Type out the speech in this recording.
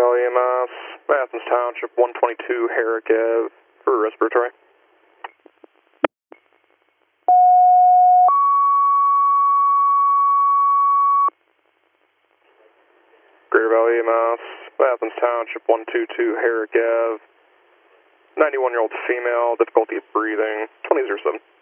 Valley EMS, Athens Township, 122 Herrick Ave for respiratory. Greater Valley EMS, Athens Township, 122 Herrick Ave, 91-year-old female, difficulty of breathing, 2007.